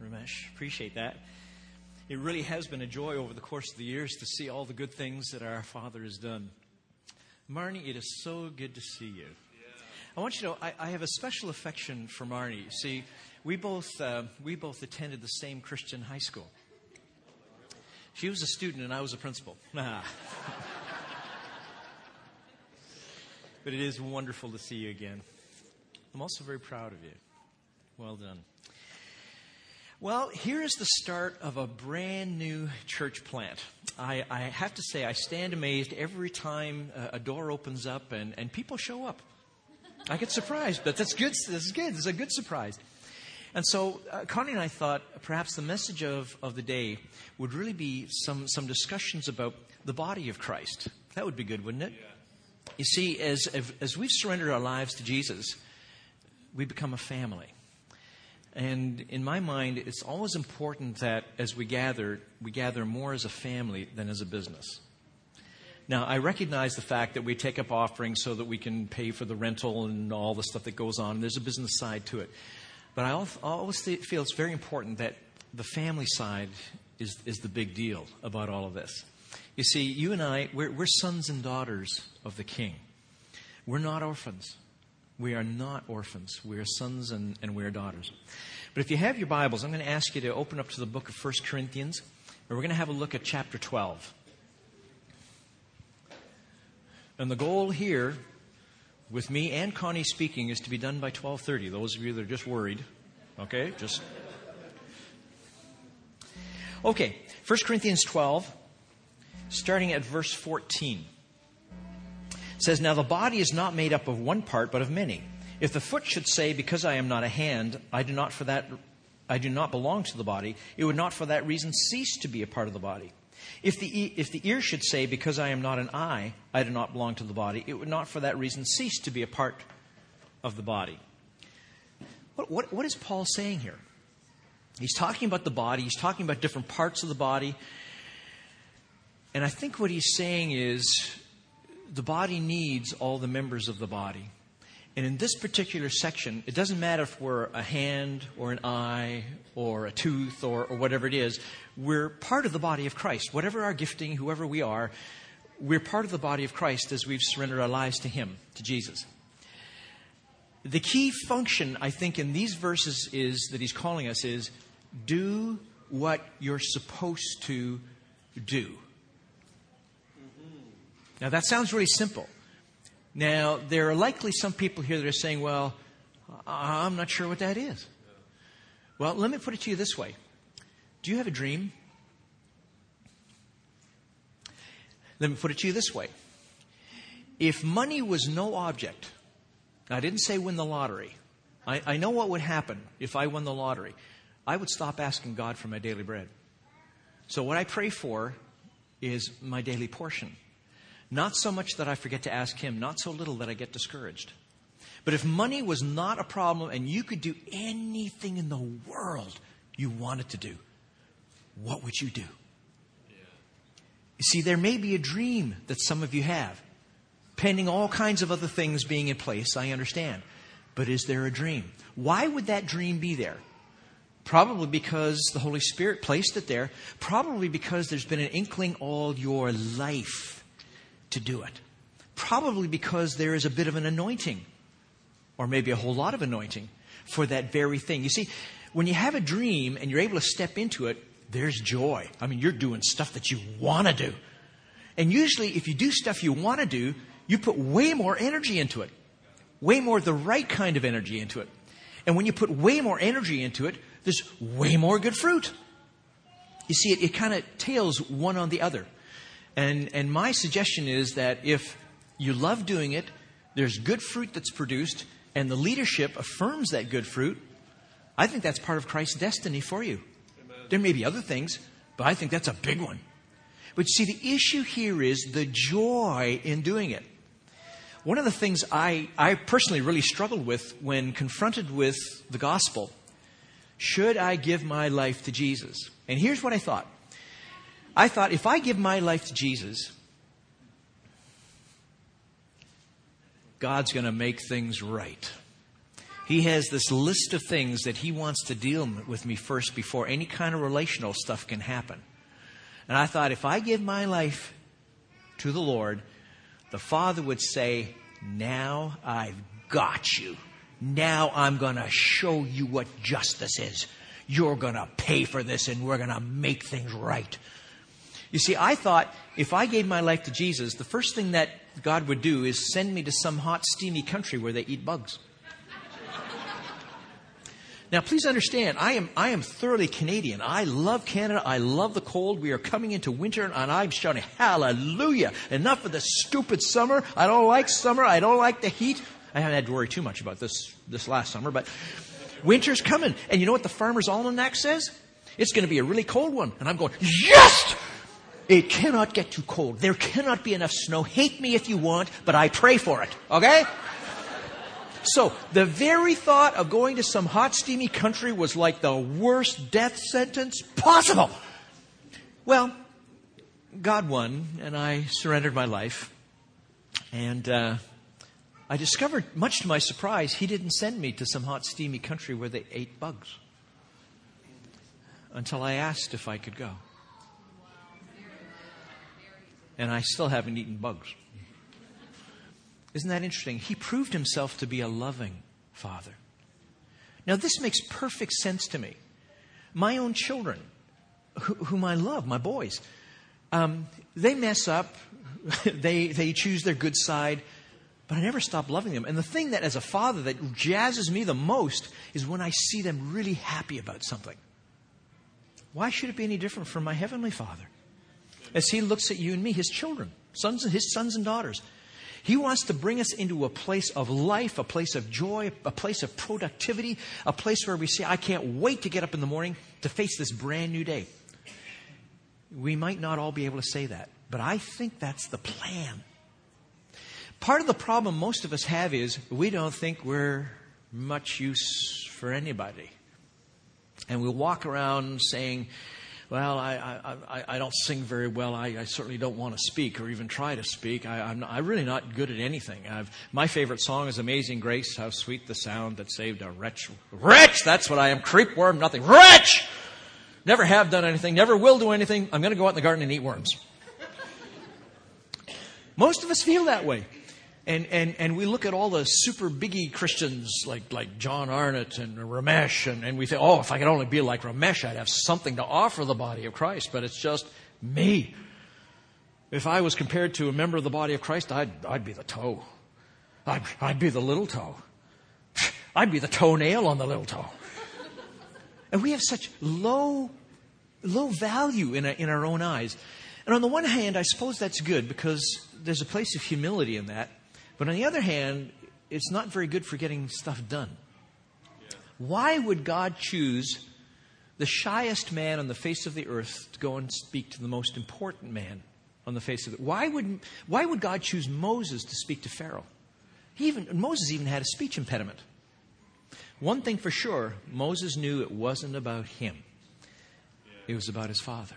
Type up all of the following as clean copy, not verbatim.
Ramesh. Appreciate that. It really has been a joy over the course of the years to see all the good things that our Father has done. Marnie, it is so good to see you. I want you to know, I have a special affection for Marnie. See, we both attended the same Christian high school. She was a student and I was a principal. But it is wonderful to see you again. I'm also very proud of you. Well done. Well, here is the start of a brand new church plant. I have to say, I stand amazed every time a door opens up and people show up. I get surprised, but that's good. This is good. This is a good surprise. And so Connie and I thought perhaps the message of the day would really be some discussions about the body of Christ. That would be good, wouldn't it? Yeah. You see, as we've surrendered our lives to Jesus, we become a family. And in my mind, it's always important that as we gather more as a family than as a business. Now, I recognize the fact that we take up offerings so that we can pay for the rental and all the stuff that goes on. There's a business side to it. But I always feel it's very important that the family side is the big deal about all of this. You see, you and I, we're sons and daughters of the King. We're not orphans. We are not orphans. We are sons and we are daughters. But if you have your Bibles, I'm going to ask you to open up to the book of 1 Corinthians, and we're going to have a look at chapter 12. And the goal here, with me and Connie speaking, is to be done by 12:30. Those of you that are just worried, okay, Okay, 1 Corinthians 12, starting at verse 14. It says, "Now the body is not made up of one part, but of many. If the foot should say, because I am not a hand, I do not belong to the body, it would not for that reason cease to be a part of the body. If the ear should say, because I am not an eye, I do not belong to the body, it would not for that reason cease to be a part of the body." What is Paul saying here? He's talking about the body. He's talking about different parts of the body. And I think what he's saying is the body needs all the members of the body. And in this particular section, it doesn't matter if we're a hand or an eye or a tooth or whatever it is. We're part of the body of Christ. Whatever our gifting, whoever we are, we're part of the body of Christ as we've surrendered our lives to Him, to Jesus. The key function, I think, in these verses that he's calling us is, do what you're supposed to do. Now, that sounds really simple. Now, there are likely some people here that are saying, well, I'm not sure what that is. Well, let me put it to you this way. Do you have a dream? Let me put it to you this way. If money was no object, I didn't say win the lottery. I know what would happen if I won the lottery. I would stop asking God for my daily bread. So what I pray for is my daily portion. Not so much that I forget to ask Him, not so little that I get discouraged. But if money was not a problem and you could do anything in the world you wanted to do, what would you do? You see, there may be a dream that some of you have, pending all kinds of other things being in place, I understand. But is there a dream? Why would that dream be there? Probably because the Holy Spirit placed it there. Probably because there's been an inkling all your life to do it. Probably because there is a bit of an anointing, or maybe a whole lot of anointing for that very thing. You see, when you have a dream and you're able to step into it, there's joy. I mean, you're doing stuff that you want to do. And usually if you do stuff you want to do, you put way more energy into it. Way more the right kind of energy into it. And when you put way more energy into it, there's way more good fruit. You see, it kind of tails one on the other. And my suggestion is that if you love doing it, there's good fruit that's produced, and the leadership affirms that good fruit, I think that's part of Christ's destiny for you. Amen. There may be other things, but I think that's a big one. But you see, the issue here is the joy in doing it. One of the things I personally really struggled with when confronted with the gospel, should I give my life to Jesus? And here's what I thought. I thought, if I give my life to Jesus, God's going to make things right. He has this list of things that He wants to deal with me first before any kind of relational stuff can happen. And I thought, if I give my life to the Lord, the Father would say, now I've got you. Now I'm going to show you what justice is. You're going to pay for this and we're going to make things right. You see, I thought if I gave my life to Jesus, the first thing that God would do is send me to some hot, steamy country where they eat bugs. Now, please understand, I am thoroughly Canadian. I love Canada. I love the cold. We are coming into winter, and I'm shouting, hallelujah. Enough of the stupid summer. I don't like summer. I don't like the heat. I haven't had to worry too much about this last summer, but winter's coming. And you know what the Farmer's Almanac says? It's going to be a really cold one. And I'm going, yes! It cannot get too cold. There cannot be enough snow. Hate me if you want, but I pray for it. Okay? So, the very thought of going to some hot, steamy country was like the worst death sentence possible. Well, God won, and I surrendered my life. And I discovered, much to my surprise, He didn't send me to some hot, steamy country where they ate bugs. Until I asked if I could go. And I still haven't eaten bugs. Isn't that interesting? He proved Himself to be a loving Father. Now, this makes perfect sense to me. My own children, whom I love, my boys, they mess up. They choose their good side. But I never stop loving them. And the thing that, as a father, that jazzes me the most is when I see them really happy about something. Why should it be any different from my Heavenly Father? As He looks at you and me, His children, His sons and daughters. He wants to bring us into a place of life, a place of joy, a place of productivity, a place where we say, I can't wait to get up in the morning to face this brand new day. We might not all be able to say that, but I think that's the plan. Part of the problem most of us have is we don't think we're much use for anybody. And we walk around saying, well, I don't sing very well. I certainly don't want to speak or even try to speak. I'm really not good at anything. My favorite song is Amazing Grace. How sweet the sound that saved a wretch. Wretch! That's what I am. Creepworm, nothing. Wretch! Never have done anything. Never will do anything. I'm going to go out in the garden and eat worms. Most of us feel that way. And we look at all the super biggie Christians like John Arnott and Ramesh, and we think, oh, if I could only be like Ramesh, I'd have something to offer the body of Christ. But it's just me. If I was compared to a member of the body of Christ, I'd be the toe. I'd be the little toe. I'd be the toenail on the little toe. And we have such low value in our own eyes. And on the one hand, I suppose that's good because there's a place of humility in that. But on the other hand, it's not very good for getting stuff done. Yeah. Why would God choose the shyest man on the face of the earth to go and speak to the most important man on the face of the earth? Why would God choose Moses to speak to Pharaoh? Moses even had a speech impediment. One thing for sure, Moses knew it wasn't about him. It was about his father.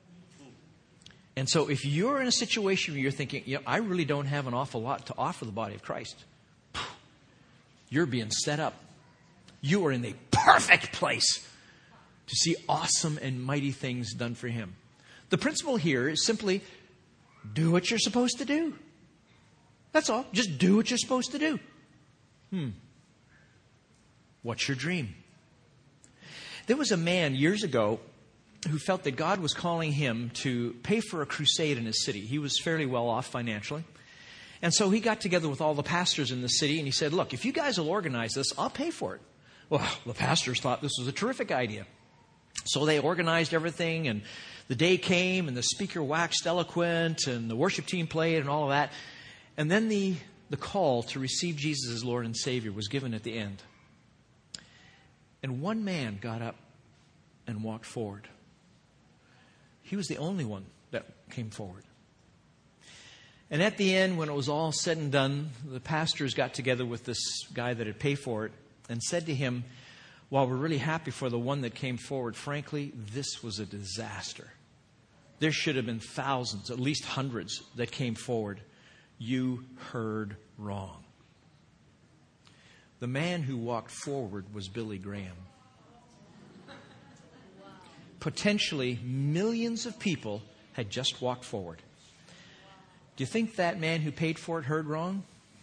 And so if you're in a situation where you're thinking, I really don't have an awful lot to offer the body of Christ, you're being set up. You are in the perfect place to see awesome and mighty things done for Him. The principle here is simply do what you're supposed to do. That's all. Just do what you're supposed to do. What's your dream? There was a man years ago who felt that God was calling him to pay for a crusade in his city. He was fairly well off financially. And so he got together with all the pastors in the city and he said, look, if you guys will organize this, I'll pay for it. Well, the pastors thought this was a terrific idea. So they organized everything and the day came and the speaker waxed eloquent and the worship team played and all of that. And then the call to receive Jesus as Lord and Savior was given at the end. And one man got up and walked forward. He was the only one that came forward. And at the end, when it was all said and done, the pastors got together with this guy that had paid for it and said to him, while we're really happy for the one that came forward, frankly, this was a disaster. There should have been thousands, at least hundreds, that came forward. You heard wrong. The man who walked forward was Billy Graham. Potentially millions of people had just walked forward. Do you think that man who paid for it heard wrong?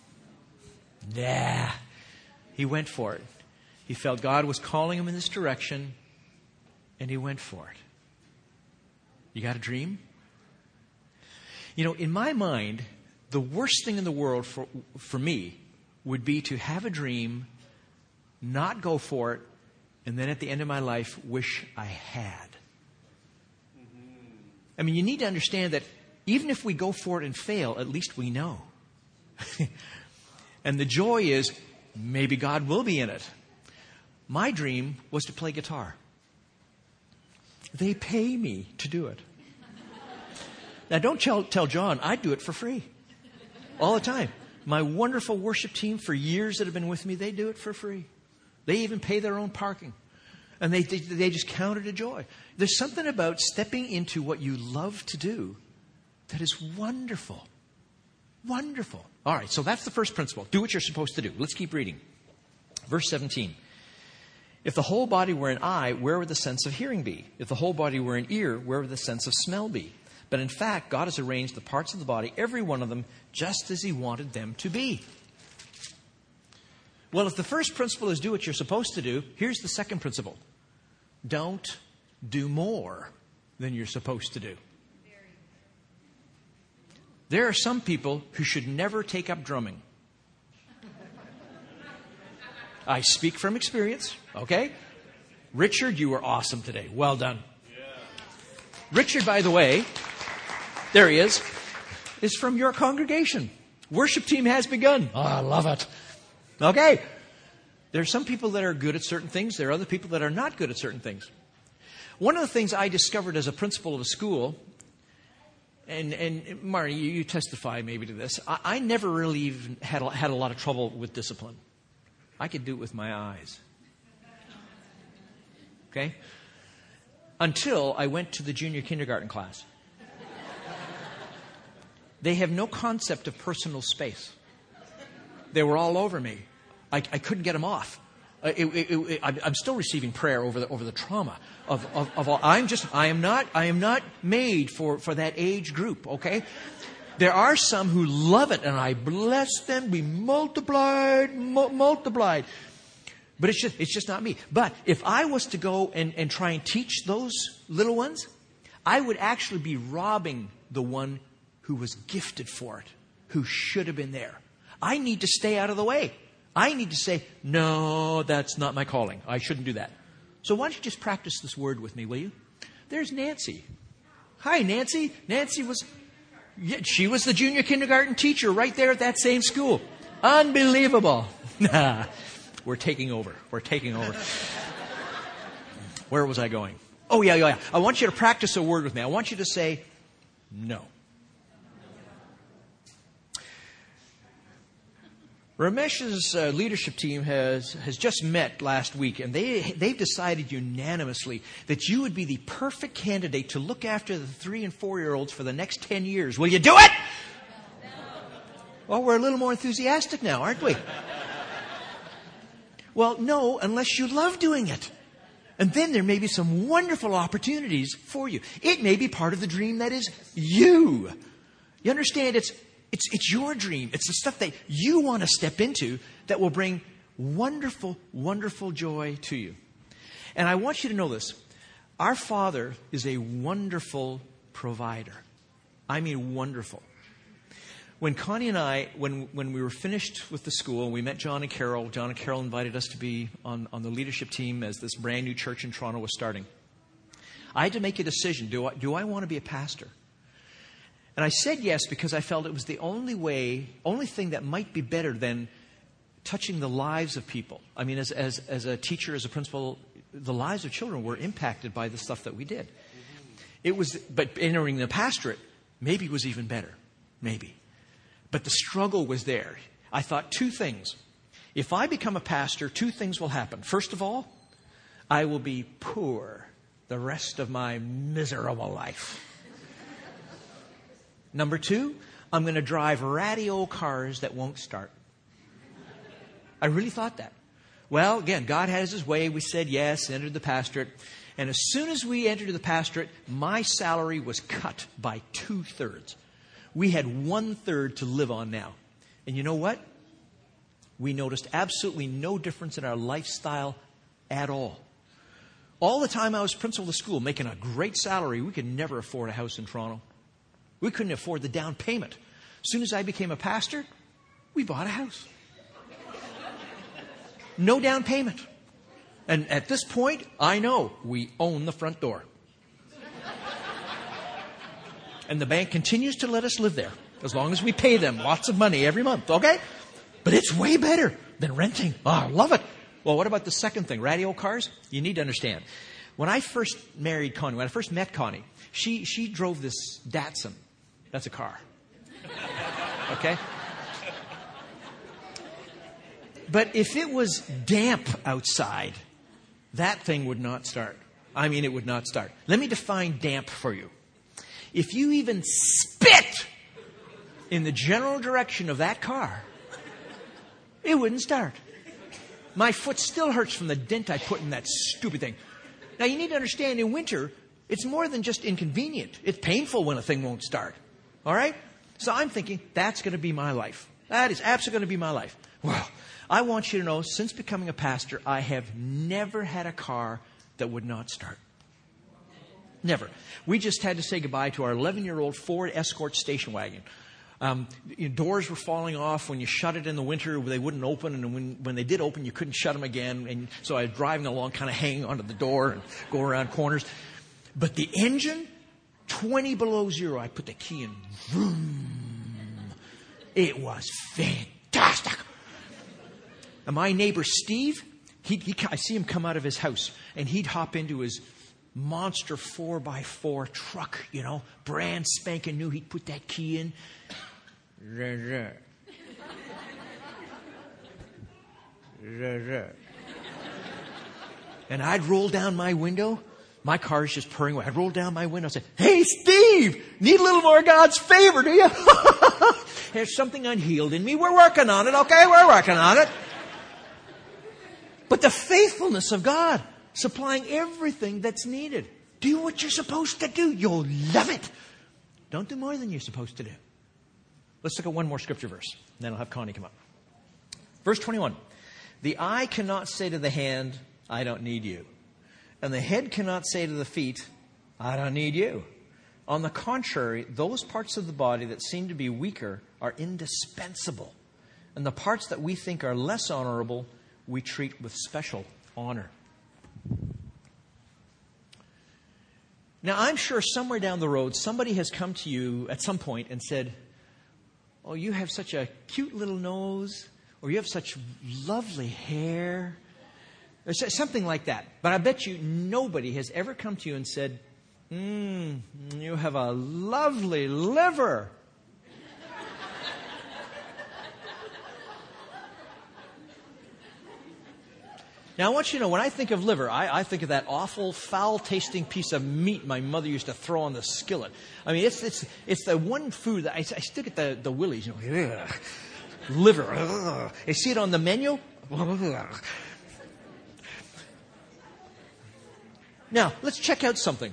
Nah. He went for it. He felt God was calling him in this direction, and he went for it. You got a dream? You know, in my mind, the worst thing in the world for me would be to have a dream, not go for it, and then at the end of my life, wish I had. I mean, you need to understand that even if we go for it and fail, at least we know. And the joy is, maybe God will be in it. My dream was to play guitar. They pay me to do it. Now, don't tell John, I do it for free. All the time. My wonderful worship team for years that have been with me, they do it for free. They even pay their own parking. And they just count it a joy. There's something about stepping into what you love to do that is wonderful. Wonderful. All right, so that's the first principle. Do what you're supposed to do. Let's keep reading. Verse 17. If the whole body were an eye, where would the sense of hearing be? If the whole body were an ear, where would the sense of smell be? But in fact, God has arranged the parts of the body, every one of them, just as He wanted them to be. Well, if the first principle is do what you're supposed to do, here's the second principle. Don't do more than you're supposed to do. There are some people who should never take up drumming. I speak from experience, okay? Richard, you were awesome today. Well done. Yeah. Richard, by the way, there he is from your congregation. Worship team has begun. Oh, I love it. Okay. There are some people that are good at certain things. There are other people that are not good at certain things. One of the things I discovered as a principal of a school, and Marnie, you testify maybe to this, I never really even had a lot of trouble with discipline. I could do it with my eyes. Okay? Until I went to the junior kindergarten class. They have no concept of personal space. They were all over me. I couldn't get them off. I'm still receiving prayer over the trauma of all. I am not made for that age group. Okay, there are some who love it, and I bless them. Be multiplied. But it's just not me. But if I was to go and try and teach those little ones, I would actually be robbing the one who was gifted for it, who should have been there. I need to stay out of the way. I need to say, no, that's not my calling. I shouldn't do that. So why don't you just practice this word with me, will you? There's Nancy. Hi, Nancy. She was the junior kindergarten teacher right there at that same school. Unbelievable. We're taking over. Where was I going? Oh, yeah. I want you to practice a word with me. I want you to say, no. Ramesh's leadership team has just met last week, and they've decided unanimously that you would be the perfect candidate to look after the 3- and 4-year-olds for the next 10 years. Will you do it? No. Well, we're a little more enthusiastic now, aren't we? Well, no, unless you love doing it. And then there may be some wonderful opportunities for you. It may be part of the dream that is you. You understand? It's your dream. It's the stuff that you want to step into that will bring wonderful, wonderful joy to you. And I want you to know this. Our Father is a wonderful provider. I mean wonderful. When Connie and I, when we were finished with the school, and we met John and Carol invited us to be on the leadership team as this brand new church in Toronto was starting. I had to make a decision. Do I want to be a pastor? And I said yes because I felt it was the only thing that might be better than touching the lives of people. I mean, as a teacher, as a principal, the lives of children were impacted by the stuff that we did. But entering the pastorate maybe was even better. Maybe. But the struggle was there. I thought two things. If I become a pastor, two things will happen. First of all, I will be poor the rest of my miserable life. Number two, I'm going to drive ratty old cars that won't start. I really thought that. Well, again, God has His way. We said yes, entered the pastorate. And as soon as we entered the pastorate, my salary was cut by 2/3. We had 1/3 to live on now. And you know what? We noticed absolutely no difference in our lifestyle at all. All the time I was principal of the school, making a great salary, we could never afford a house in Toronto. We couldn't afford the down payment. As soon as I became a pastor, we bought a house. No down payment. And at this point, I know we own the front door. And the bank continues to let us live there as long as we pay them lots of money every month, okay? But it's way better than renting. Oh, I love it. Well, what about the second thing, radio cars? You need to understand. When I first married Connie, when I first met Connie, she drove this Datsun. That's a car. Okay? But if it was damp outside, that thing would not start. I mean, it would not start. Let me define damp for you. If you even spit in the general direction of that car, it wouldn't start. My foot still hurts from the dent I put in that stupid thing. Now, you need to understand, in winter, it's more than just inconvenient. It's painful when a thing won't start. All right? So I'm thinking, that's going to be my life. That is absolutely going to be my life. Well, I want you to know, since becoming a pastor, I have never had a car that would not start. Never. We just had to say goodbye to our 11-year-old Ford Escort station wagon. Doors were falling off. When you shut it in the winter, they wouldn't open. And when they did open, you couldn't shut them again. And so I was driving along, kind of hanging onto the door and go around corners. But the engine, 20 below zero, I put the key in. Vroom. It was fantastic. And my neighbor, Steve, I see him come out of his house, and he'd hop into his monster 4x4 truck, brand spanking new. He'd put that key in. And I'd roll down my window. My car's just purring away. I'd roll down my window and say, "Hey, Steve, need a little more God's favor, do you?" There's something unhealed in me. We're working on it, okay? We're working on it. But the faithfulness of God, supplying everything that's needed. Do what you're supposed to do. You'll love it. Don't do more than you're supposed to do. Let's look at one more scripture verse. And then I'll have Connie come up. Verse 21. The eye cannot say to the hand, "I don't need you." And the head cannot say to the feet, "I don't need you." On the contrary, those parts of the body that seem to be weaker are indispensable. And the parts that we think are less honorable, we treat with special honor. Now, I'm sure somewhere down the road, somebody has come to you at some point and said, "Oh, you have such a cute little nose," or "You have such lovely hair," or something like that. But I bet you nobody has ever come to you and said, "You have a lovely liver." Now, I want you to know, when I think of liver, I think of that awful, foul-tasting piece of meat my mother used to throw on the skillet. I mean, it's the one food that I still get the willies, ugh, liver. Ugh. I see it on the menu. Ugh. Now, let's check out something.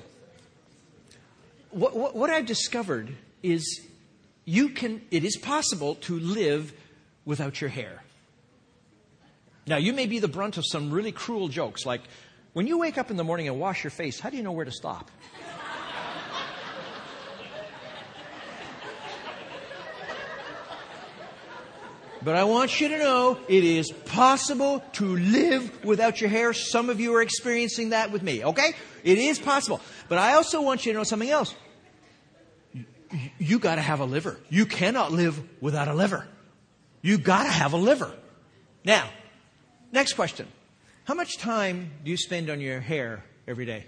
What I've discovered is it is possible to live without your hair. Now, you may be the brunt of some really cruel jokes, like, when you wake up in the morning and wash your face, how do you know where to stop? But I want you to know it is possible to live without your hair. Some of you are experiencing that with me, okay? It is possible. But I also want you to know something else. You got to have a liver. You cannot live without a liver. You got to have a liver. Now, next question. How much time do you spend on your hair every day?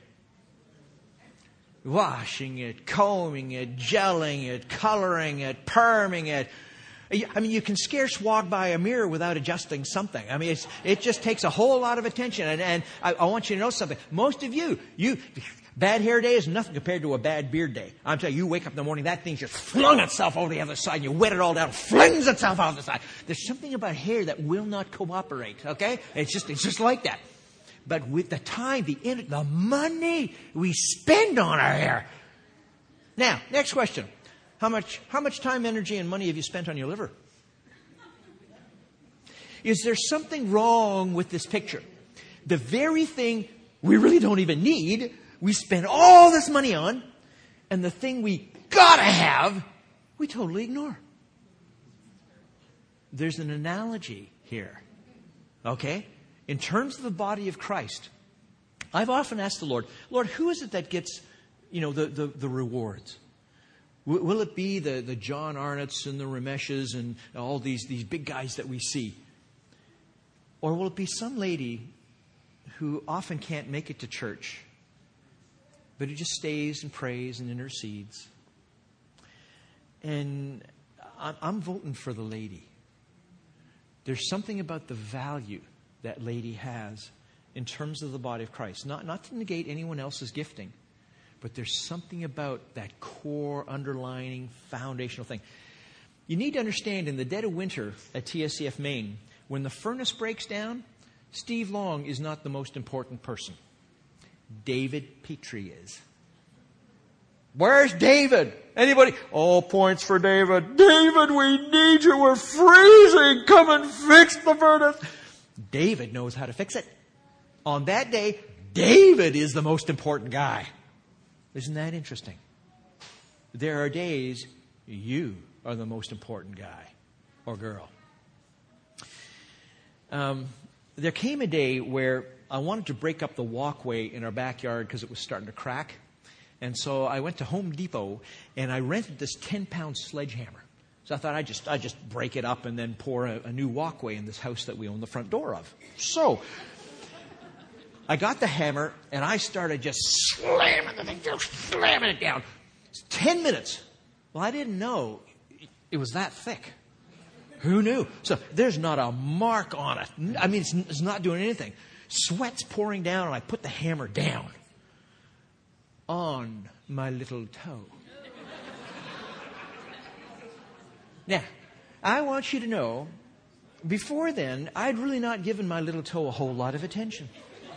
Washing it, combing it, gelling it, coloring it, perming it. I mean, you can scarce walk by a mirror without adjusting something. I mean, it just takes a whole lot of attention. And I want you to know something. Most of you Bad hair day is nothing compared to a bad beard day. I'm telling you, you wake up in the morning, that thing's just flung itself over the other side, and you wet it all down, flings itself out the side. There's something about hair that will not cooperate, okay? It's just like that. But with the time, the money we spend on our hair. Now, next question. How much time, energy, and money have you spent on your liver? Is there something wrong with this picture? The very thing we really don't even need, we spend all this money on, and the thing we gotta have, we totally ignore. There's an analogy here. Okay? In terms of the body of Christ, I've often asked the Lord, who is it that gets, the rewards? Will it be the John Arnott's and the Rameshes and all these big guys that we see? Or will it be some lady who often can't make it to church, but who just stays and prays and intercedes? And I'm voting for the lady. There's something about the value that lady has in terms of the body of Christ. Not to negate anyone else's gifting, but there's something about that core, underlining, foundational thing. You need to understand, in the dead of winter at TSCF Maine, when the furnace breaks down, Steve Long is not the most important person. David Petrie is. Where's David? Anybody? All points for David. David, we need you. We're freezing. Come and fix the furnace. David knows how to fix it. On that day, David is the most important guy. Isn't that interesting? There are days you are the most important guy or girl. There came a day where I wanted to break up the walkway in our backyard because it was starting to crack. And so I went to Home Depot and I rented this 10-pound sledgehammer. So I thought I'd just break it up and then pour a new walkway in this house that we own the front door of. So I got the hammer and I started just slamming the thing down, slamming it down. 10 minutes. Well, I didn't know it was that thick. Who knew? So there's not a mark on it. I mean, it's not doing anything. Sweat's pouring down and I put the hammer down on my little toe. Now, I want you to know, before then, I'd really not given my little toe a whole lot of attention.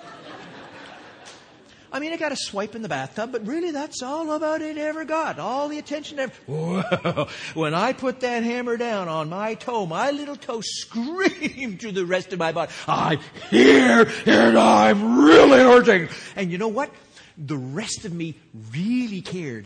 I mean, I got a swipe in the bathtub, but really that's all about it ever got. All the attention ever. Whoa. When I put that hammer down on my toe, my little toe screamed to the rest of my body, I'm here and I'm really hurting. And you know what? The rest of me really cared.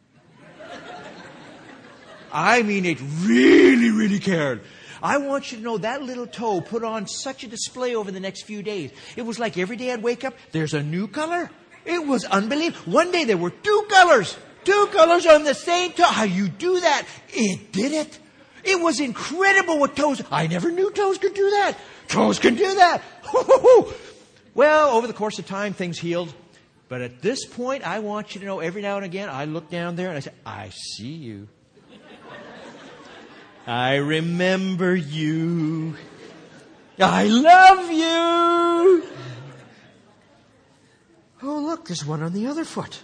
I mean, it really, really cared. I want you to know that little toe put on such a display over the next few days. It was like every day I'd wake up, there's a new color. It was unbelievable. One day there were two colors on the same toe. How you do that? It did it. It was incredible what toes. I never knew toes could do that. Toes can do that. Well, over the course of time, things healed. But at this point, I want you to know every now and again, I look down there and I say, I see you. I remember you. I love you. Oh, look, there's one on the other foot.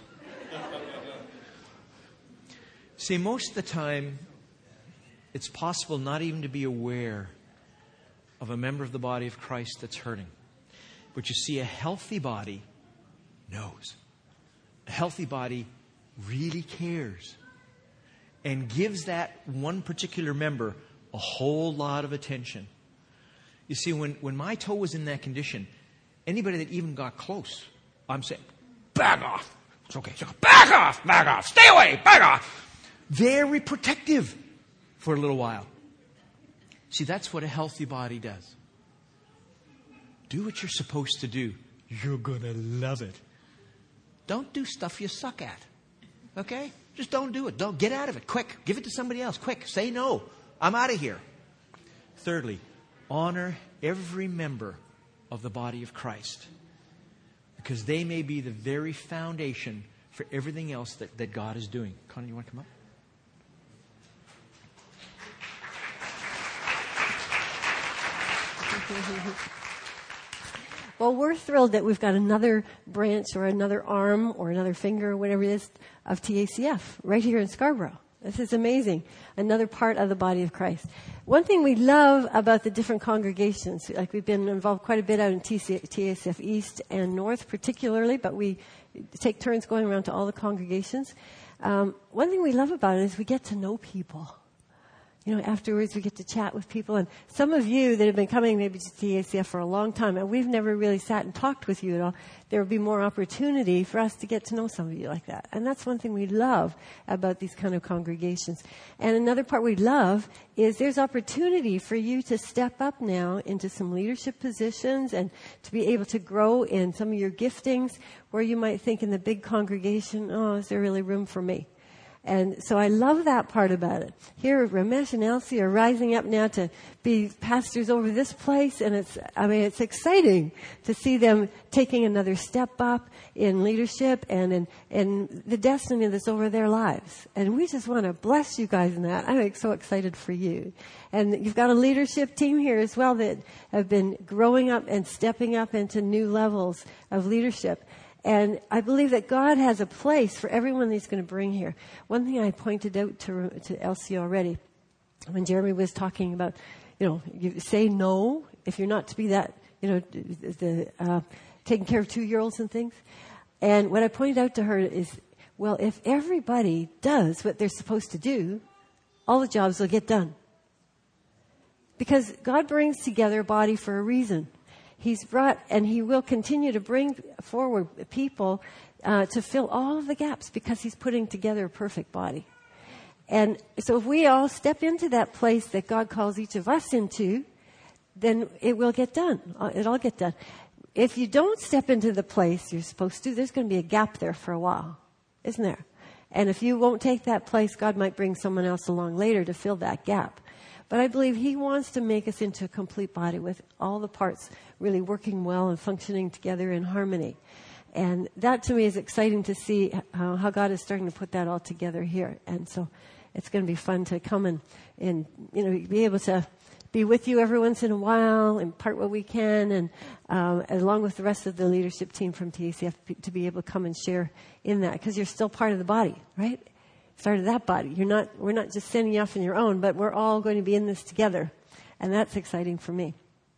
See, most of the time, it's possible not even to be aware of a member of the body of Christ that's hurting. But you see, a healthy body knows. A healthy body really cares and gives that one particular member a whole lot of attention. You see, when my toe was in that condition, anybody that even got close, I'm saying, back off. It's okay. Back off. Stay away. Back off. Very protective for a little while. See, that's what a healthy body does. Do what you're supposed to do. You're going to love it. Don't do stuff you suck at. Okay? Just don't do it. Don't get out of it. Quick. Give it to somebody else. Quick. Say no. I'm out of here. Thirdly, honor every member of the body of Christ, because they may be the very foundation for everything else that God is doing. Connie, you want to come up? Well, we're thrilled that we've got another branch or another arm or another finger or whatever it is of TACF right here in Scarborough. This is amazing. Another part of the body of Christ. One thing we love about the different congregations, like we've been involved quite a bit out in TACF East and North particularly, but we take turns going around to all the congregations. One thing we love about it is we get to know people. You know, afterwards we get to chat with people. And some of you that have been coming maybe to TACF for a long time, and we've never really sat and talked with you at all, there will be more opportunity for us to get to know some of you like that. And that's one thing we love about these kind of congregations. And another part we love is there's opportunity for you to step up now into some leadership positions and to be able to grow in some of your giftings where you might think in the big congregation, oh, is there really room for me? And so I love that part about it. Here, Ramesh and Elsie are rising up now to be pastors over this place, and it's exciting to see them taking another step up in leadership and in the destiny that's over their lives. And we just want to bless you guys in that. I'm so excited for you. And you've got a leadership team here as well that have been growing up and stepping up into new levels of leadership. And I believe that God has a place for everyone that He's going to bring here. One thing I pointed out to Elsie already, when Jeremy was talking about, you say no if you're not to be that, taking care of 2-year-olds and things. And what I pointed out to her is, well, if everybody does what they're supposed to do, all the jobs will get done. Because God brings together a body for a reason. He's brought, and He will continue to bring forward people to fill all of the gaps because He's putting together a perfect body. And so if we all step into that place that God calls each of us into, then it will get done. It'll get done. If you don't step into the place you're supposed to, there's going to be a gap there for a while, isn't there? And if you won't take that place, God might bring someone else along later to fill that gap. But I believe He wants to make us into a complete body with all the parts really working well and functioning together in harmony. And that to me is exciting to see how God is starting to put that all together here. And so it's going to be fun to come and be able to be with you every once in a while, impart what we can, and along with the rest of the leadership team from TACF to be able to come and share in that, because you're still part of the body, right? Part of that body. We're not just sending you off on your own, but we're all going to be in this together. And that's exciting for me.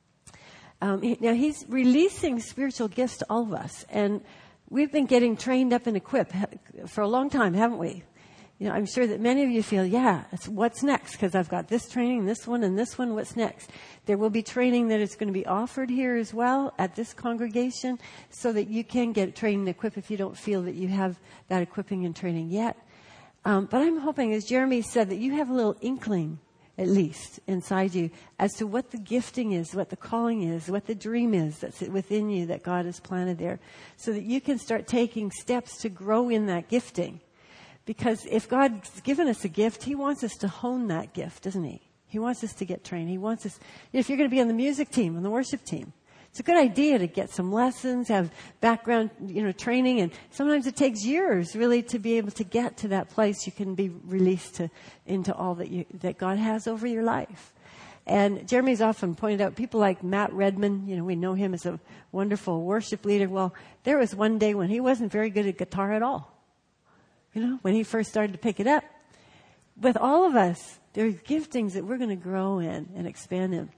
Now He's releasing spiritual gifts to all of us. And we've been getting trained up and equipped for a long time, haven't we? I'm sure that many of you feel, it's what's next? Because I've got this training, this one, and this one. What's next? There will be training that is going to be offered here as well at this congregation so that you can get trained and equipped if you don't feel that you have that equipping and training yet. But I'm hoping, as Jeremy said, that you have a little inkling, at least, inside you as to what the gifting is, what the calling is, what the dream is that's within you that God has planted there, so that you can start taking steps to grow in that gifting. Because if God's given us a gift, He wants us to hone that gift, doesn't He? He wants us to get trained. He wants us, if you're going to be on the music team, on the worship team, it's a good idea to get some lessons, have background, training, and sometimes it takes years really to be able to get to that place you can be released into all that God has over your life. And Jeremy's often pointed out people like Matt Redman, we know him as a wonderful worship leader. Well, there was one day when he wasn't very good at guitar at all. When he first started to pick it up. With all of us, there's giftings that we're going to grow in and expand in.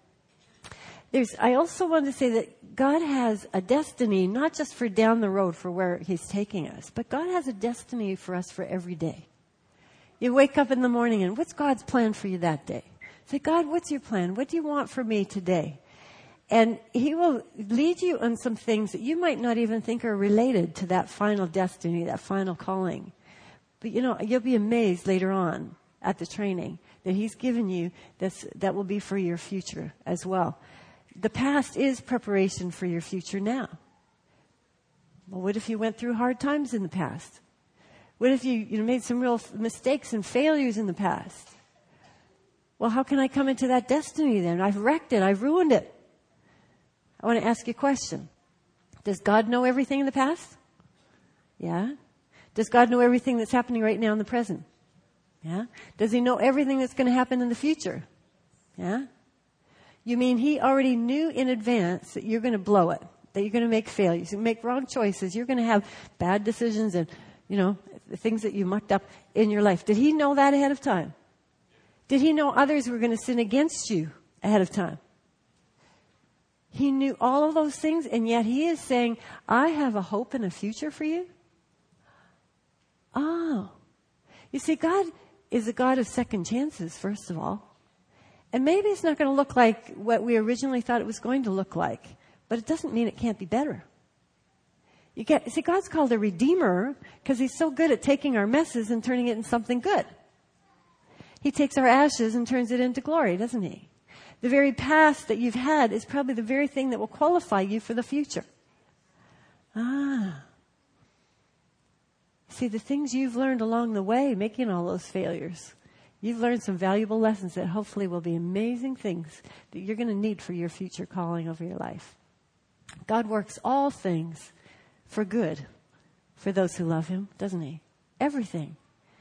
I also want to say that God has a destiny, not just for down the road for where He's taking us, but God has a destiny for us for every day. You wake up in the morning and what's God's plan for you that day? Say, God, what's your plan? What do you want for me today? And He will lead you on some things that you might not even think are related to that final destiny, that final calling. But you'll be amazed later on at the training that He's given you that will be for your future as well. The past is preparation for your future now. Well, what if you went through hard times in the past? What if you made some real mistakes and failures in the past? Well, how can I come into that destiny then? I've wrecked it. I've ruined it. I want to ask you a question. Does God know everything in the past? Yeah. Does God know everything that's happening right now in the present? Yeah. Does He know everything that's going to happen in the future? Yeah. You mean He already knew in advance that you're going to blow it, that you're going to make failures, you make wrong choices, you're going to have bad decisions and, the things that you mucked up in your life. Did he know that ahead of time? Did he know others were going to sin against you ahead of time? He knew all of those things, and yet he is saying, I have a hope and a future for you. Oh. You see, God is a God of second chances, first of all. And maybe it's not going to look like what we originally thought it was going to look like, but it doesn't mean it can't be better. See, God's called a redeemer because he's so good at taking our messes and turning it into something good. He takes our ashes and turns it into glory, doesn't he? The very past that you've had is probably the very thing that will qualify you for the future. See, the things you've learned along the way, making all those failures, you've learned some valuable lessons that hopefully will be amazing things that you're going to need for your future calling over your life. God works all things for good for those who love him, doesn't he? Everything.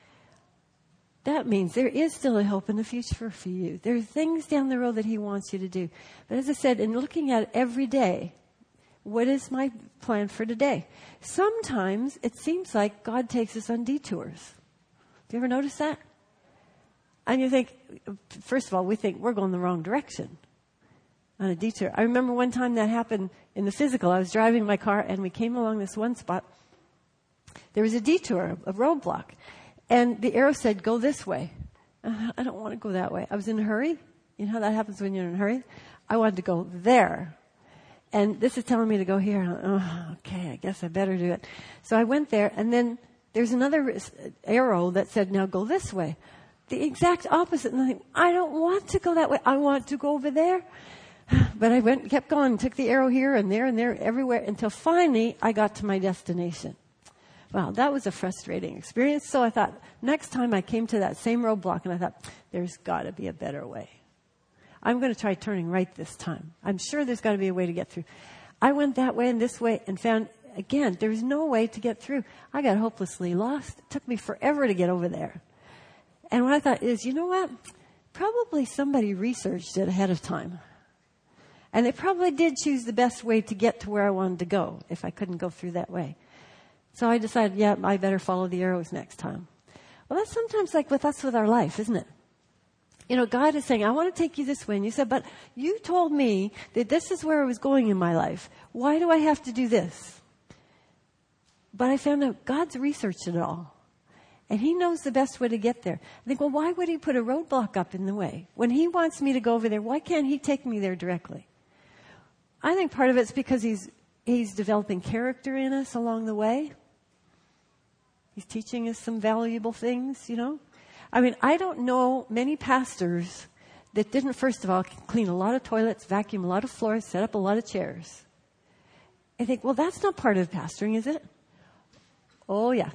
That means there is still a hope in the future for you. There are things down the road that he wants you to do. But as I said, in looking at it every day, what is my plan for today? Sometimes it seems like God takes us on detours. Have you ever noticed that? And you think, first of all, we think we're going the wrong direction on a detour. I remember one time that happened in the physical. I was driving my car and we came along this one spot. There was a detour, a roadblock. And the arrow said, go this way. I don't want to go that way. I was in a hurry. You know how that happens when you're in a hurry? I wanted to go there. And this is telling me to go here. Okay, I guess I better do it. So I went there, and then there's another arrow that said, now go this way. The exact opposite. And I don't want to go that way. I want to go over there. But I kept going, took the arrow here and there, everywhere, until finally I got to my destination. Wow, that was a frustrating experience. So I thought, next time I came to that same roadblock, and I thought, there's got to be a better way. I'm going to try turning right this time. I'm sure there's got to be a way to get through. I went that way and this way and found, again, there was no way to get through. I got hopelessly lost. It took me forever to get over there. And what I thought is, you know what? Probably somebody researched it ahead of time. And they probably did choose the best way to get to where I wanted to go if I couldn't go through that way. So I decided, I better follow the arrows next time. Well, that's sometimes like with us with our life, isn't it? God is saying, I want to take you this way. And you said, but you told me that this is where I was going in my life. Why do I have to do this? But I found out God's researched it all. And he knows the best way to get there. I think, well, why would he put a roadblock up in the way? When he wants me to go over there, why can't he take me there directly? I think part of it's because he's developing character in us along the way. He's teaching us some valuable things, I don't know many pastors that didn't, first of all, clean a lot of toilets, vacuum a lot of floors, set up a lot of chairs. I think, well, that's not part of pastoring, is it? Oh, yeah.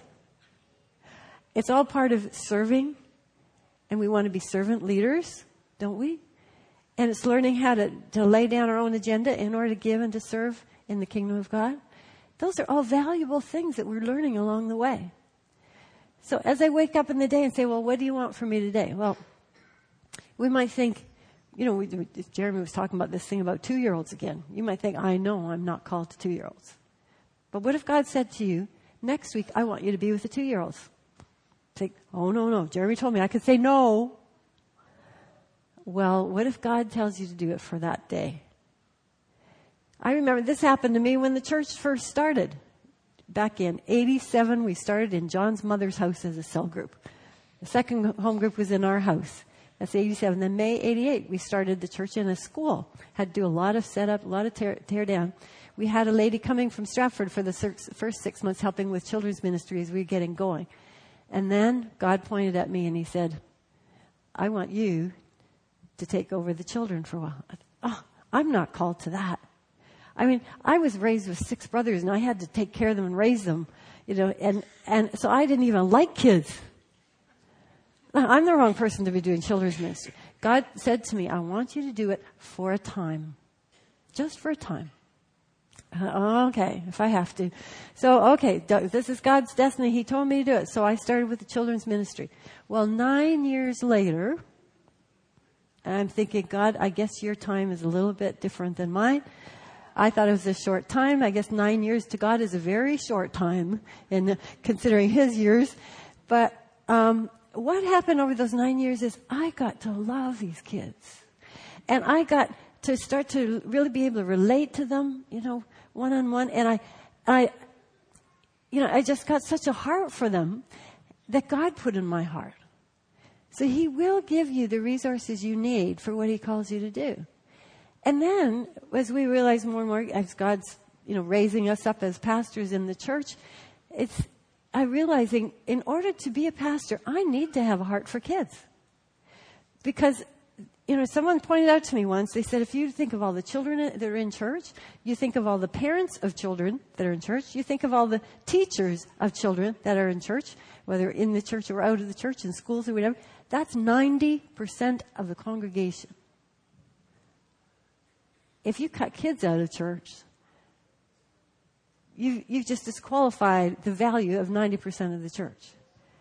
It's all part of serving, and we want to be servant leaders, don't we? And it's learning how to lay down our own agenda in order to give and to serve in the kingdom of God. Those are all valuable things that we're learning along the way. So as I wake up in the day and say, well, what do you want from me today? Well, we might think, Jeremy was talking about this thing about 2-year-olds again. You might think, I know I'm not called to 2-year-olds. But what if God said to you, next week I want you to be with the 2-year-olds? Think, oh, no. Jeremy told me I could say no. Well, what if God tells you to do it for that day? I remember this happened to me when the church first started. Back in 87, we started in John's mother's house as a cell group. The second home group was in our house. That's 87. Then May 88, we started the church in a school. Had to do a lot of setup, a lot of tear down. We had a lady coming from Stratford for the first 6 months helping with children's ministry as we were getting going. And then God pointed at me and he said, I want you to take over the children for a while. I'm not called to that. I was raised with 6 brothers and I had to take care of them and raise them, and so I didn't even like kids. I'm the wrong person to be doing children's ministry. God said to me, I want you to do it for a time. Just for a time. Okay, if I have to. So, okay, this is God's destiny. He told me to do it. So I started with the children's ministry. Well, 9 years later, I'm thinking, God, I guess your time is a little bit different than mine. I thought it was a short time. I guess 9 years to God is a very short time in considering His years. But what happened over those 9 years is I got to love these kids. And I got to start to really be able to relate to them, one-on-one. And I just got such a heart for them that God put in my heart. So He will give you the resources you need for what He calls you to do. And then, as we realize more and more, as God's, raising us up as pastors in the church, I'm realizing in order to be a pastor, I need to have a heart for kids. Because, someone pointed out to me once, they said, if you think of all the children that are in church, you think of all the parents of children that are in church, you think of all the teachers of children that are in church, whether in the church or out of the church, in schools or whatever, that's 90% of the congregation. If you cut kids out of church, you've just disqualified the value of 90% of the church.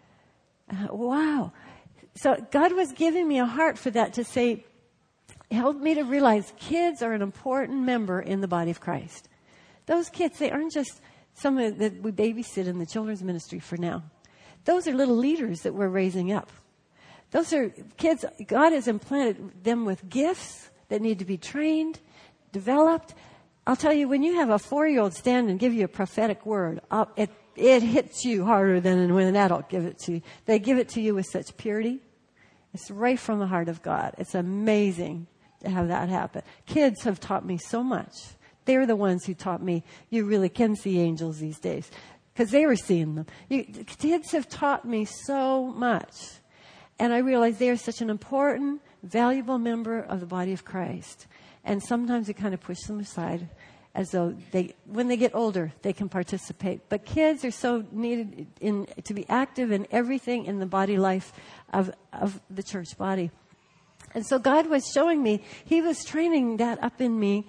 Wow. So God was giving me a heart for that to say, help me to realize kids are an important member in the body of Christ. Those kids, they aren't just someone that we babysit in the children's ministry for now. Those are little leaders that we're raising up. Those are kids, God has implanted them with gifts that need to be trained, developed. I'll tell you, when you have a 4-year-old stand and give you a prophetic word, it hits you harder than when an adult gives it to you. They give it to you with such purity. It's right from the heart of God. It's amazing to have that happen. Kids have taught me so much. They're the ones who taught me you really can see angels these days, because they were seeing them. Kids have taught me so much. And I realize they are such an important, valuable member of the body of Christ. And sometimes we kind of push them aside as though when they get older, they can participate. But kids are so needed to be active in everything in the body life of the church body. And so God was showing me, He was training that up in me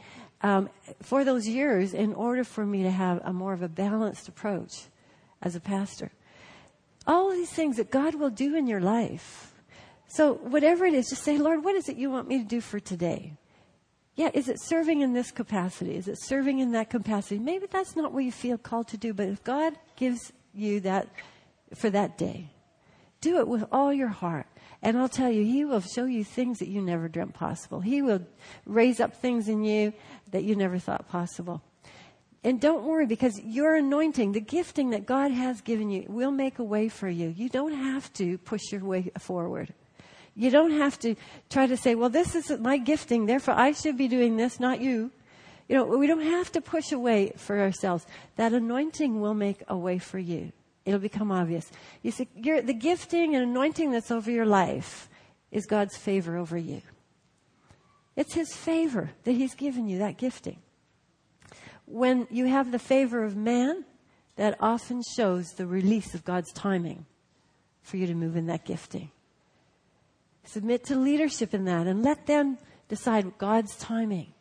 for those years in order for me to have a more of a balanced approach as a pastor. All of these things that God will do in your life. So whatever it is, just say, Lord, what is it you want me to do for today? Yeah, is it serving in this capacity? Is it serving in that capacity? Maybe that's not what you feel called to do, but if God gives you that for that day, do it with all your heart. And I'll tell you, He will show you things that you never dreamt possible. He will raise up things in you that you never thought possible. And don't worry, because your anointing, the gifting that God has given you, will make a way for you. You don't have to push your way forward. You don't have to try to say, well, this is my gifting, therefore I should be doing this, not you. We don't have to push away for ourselves. That anointing will make a way for you. It'll become obvious. You see, the gifting and anointing that's over your life is God's favor over you. It's His favor that He's given you, that gifting. When you have the favor of man, that often shows the release of God's timing for you to move in that gifting. Submit to leadership in that and let them decide God's timing.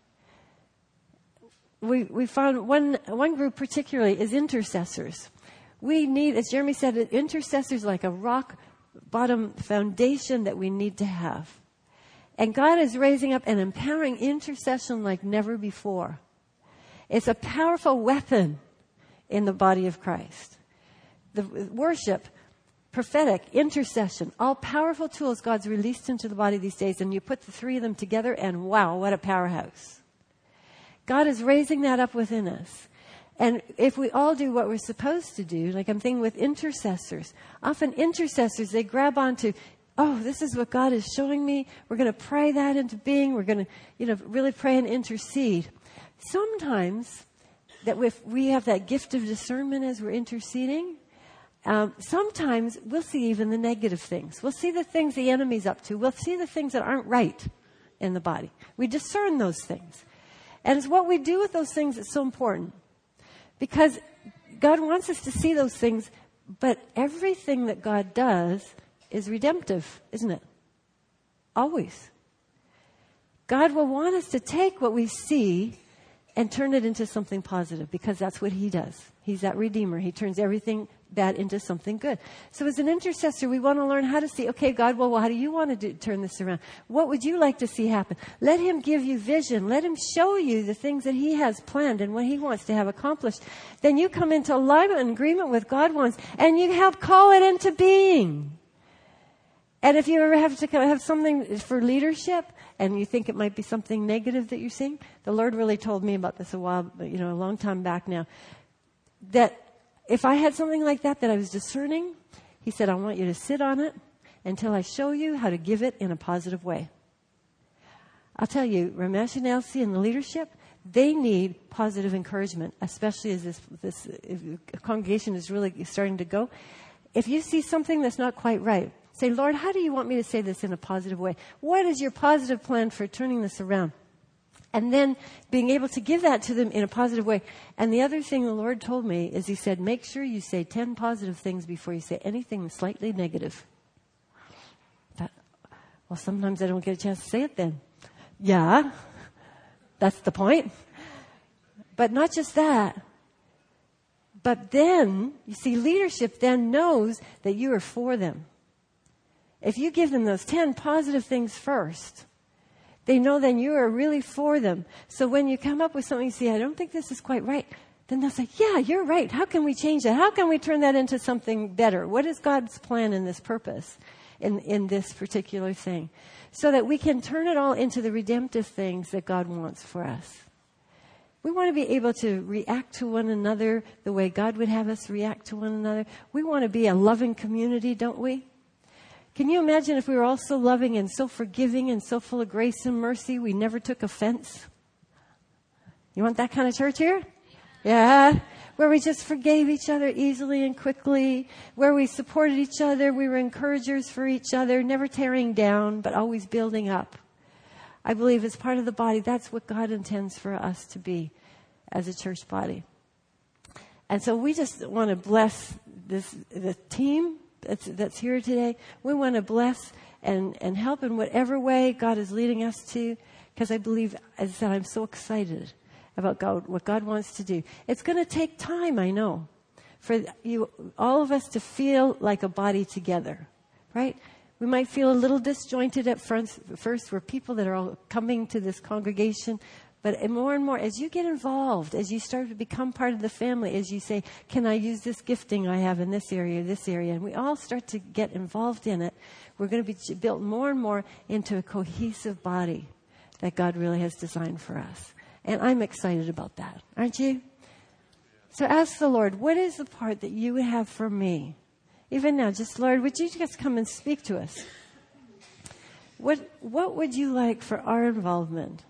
We found one group particularly is intercessors. We need, as Jeremy said, intercessors like a rock bottom foundation that we need to have. And God is raising up and empowering intercession like never before. It's a powerful weapon in the body of Christ. The worship, prophetic, intercession, all powerful tools God's released into the body these days. And you put the three of them together and wow, what a powerhouse. God is raising that up within us. And if we all do what we're supposed to do, like I'm thinking with intercessors, often intercessors, they grab onto, oh, this is what God is showing me. We're going to pray that into being. We're going to, really pray and intercede. Sometimes that if we have that gift of discernment as we're interceding, sometimes we'll see even the negative things. We'll see the things the enemy's up to. We'll see the things that aren't right in the body. We discern those things. And it's what we do with those things that's so important. Because God wants us to see those things, but everything that God does is redemptive, isn't it? Always. God will want us to take what we see and turn it into something positive, because that's what He does. He's that Redeemer. He turns everything that into something good. So as an intercessor, we want to learn how to see, okay, God, well, how do you want to turn this around? What would you like to see happen? Let him give you vision. Let him show you the things that he has planned and what he wants to have accomplished. Then you come into alignment and agreement with God wants, and you help call it into being. And if you ever have to have something for leadership, and you think it might be something negative that you're seeing, the Lord really told me about this a long time back now, that if I had something like that I was discerning, he said, I want you to sit on it until I show you how to give it in a positive way. I'll tell you, Ramesh and Elsie and the leadership, they need positive encouragement, especially as this congregation is really starting to go. If you see something that's not quite right, say, Lord, how do you want me to say this in a positive way? What is your positive plan for turning this around? And then being able to give that to them in a positive way. And the other thing the Lord told me is he said, make sure you say 10 positive things before you say anything slightly negative. Well, sometimes I don't get a chance to say it then. Yeah, that's the point. But not just that. But then, you see, leadership then knows that you are for them. If you give them those 10 positive things first, they know then you are really for them. So when you come up with something, you say, I don't think this is quite right. Then they'll say, yeah, you're right. How can we change that? How can we turn that into something better? What is God's plan in this purpose, in this particular thing? So that we can turn it all into the redemptive things that God wants for us. We want to be able to react to one another the way God would have us react to one another. We want to be a loving community, don't we? Can you imagine if we were all so loving and so forgiving and so full of grace and mercy, we never took offense? You want that kind of church here? Yeah. Where we just forgave each other easily and quickly, where we supported each other, we were encouragers for each other, never tearing down, but always building up. I believe as part of the body, that's what God intends for us to be as a church body. And so we just want to bless the team that's here today. We want to bless and help in whatever way God is leading us to, because I believe, as I said, I'm so excited about God, what God wants to do. It's going to take time, I know, for you, all of us to feel like a body together, right? We might feel a little disjointed at first. We're people that are all coming to this congregation. But more and more, as you get involved, as you start to become part of the family, as you say, can I use this gifting I have in this area, and we all start to get involved in it, we're going to be built more and more into a cohesive body that God really has designed for us. And I'm excited about that. Aren't you? So ask the Lord, what is the part that you would have for me? Even now, just, Lord, would you just come and speak to us? What would you like for our involvement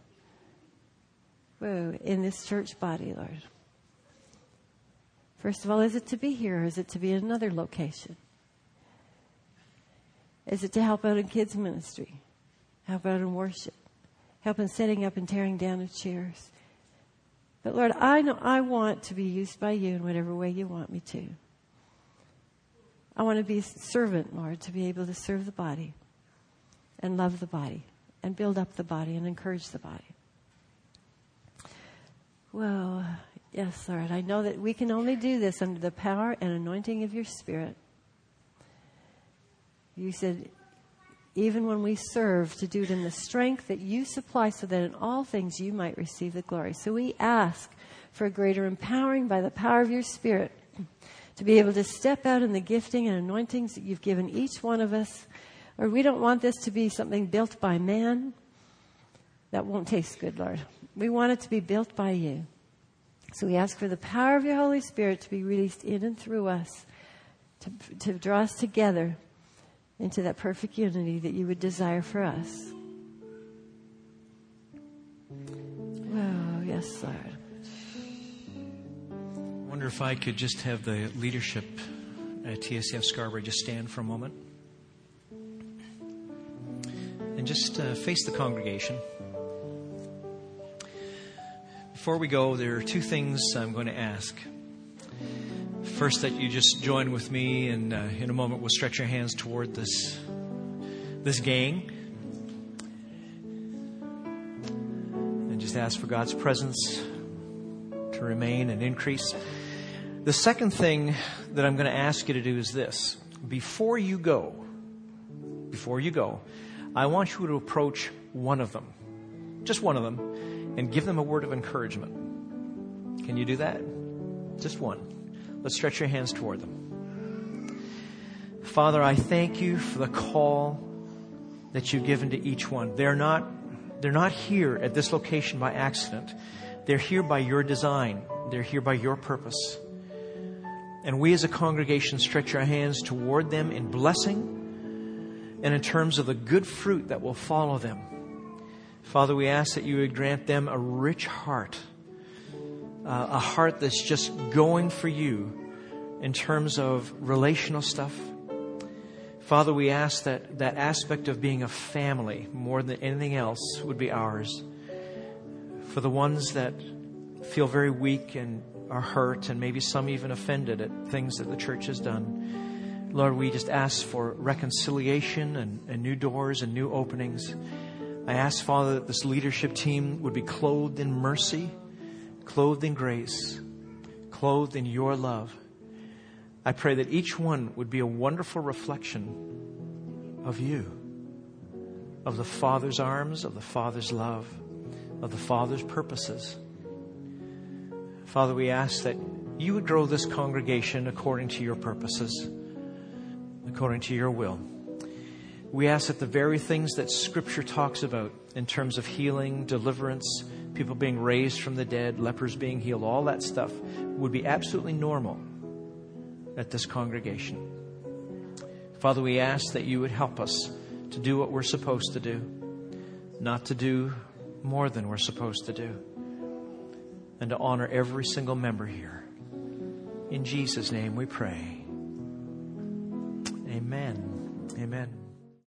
in this church body, Lord? First of all, is it to be here or is it to be in another location? Is it to help out in kids' ministry? Help out in worship? Help in setting up and tearing down of chairs? But Lord, I know I want to be used by you in whatever way you want me to. I want to be a servant, Lord, to be able to serve the body and love the body and build up the body and encourage the body. Well, yes, Lord, I know that we can only do this under the power and anointing of your Spirit. You said, even when we serve, to do it in the strength that you supply so that in all things you might receive the glory. So we ask for a greater empowering by the power of your Spirit to be able to step out in the gifting and anointings that you've given each one of us. Or we don't want this to be something built by man. That won't taste good, Lord. We want it to be built by you. So we ask for the power of your Holy Spirit to be released in and through us, to draw us together into that perfect unity that you would desire for us. Oh, yes, Lord. I wonder if I could just have the leadership at TSF Scarborough just stand for a moment and just face the congregation. Before we go, there are two things I'm going to ask. First, that you just join with me, and in a moment we'll stretch your hands toward this gang and just ask for God's presence to remain and increase. The second thing that I'm going to ask you to do is this. Before you go, I want you to approach one of them, just one of them, and give them a word of encouragement. Can you do that? Just one. Let's stretch your hands toward them. Father, I thank you for the call that you've given to each one. They're not here at this location by accident. They're here by your design. They're here by your purpose. And we as a congregation stretch our hands toward them in blessing and in terms of the good fruit that will follow them. Father, we ask that you would grant them a rich heart, a heart that's just going for you in terms of relational stuff. Father, we ask that that aspect of being a family more than anything else would be ours. For the ones that feel very weak and are hurt and maybe some even offended at things that the church has done, Lord, we just ask for reconciliation and new doors and new openings. I ask, Father, that this leadership team would be clothed in mercy, clothed in grace, clothed in your love. I pray that each one would be a wonderful reflection of you, of the Father's arms, of the Father's love, of the Father's purposes. Father, we ask that you would grow this congregation according to your purposes, according to your will. We ask that the very things that Scripture talks about in terms of healing, deliverance, people being raised from the dead, lepers being healed, all that stuff would be absolutely normal at this congregation. Father, we ask that you would help us to do what we're supposed to do, not to do more than we're supposed to do, and to honor every single member here. In Jesus' name we pray. Amen. Amen.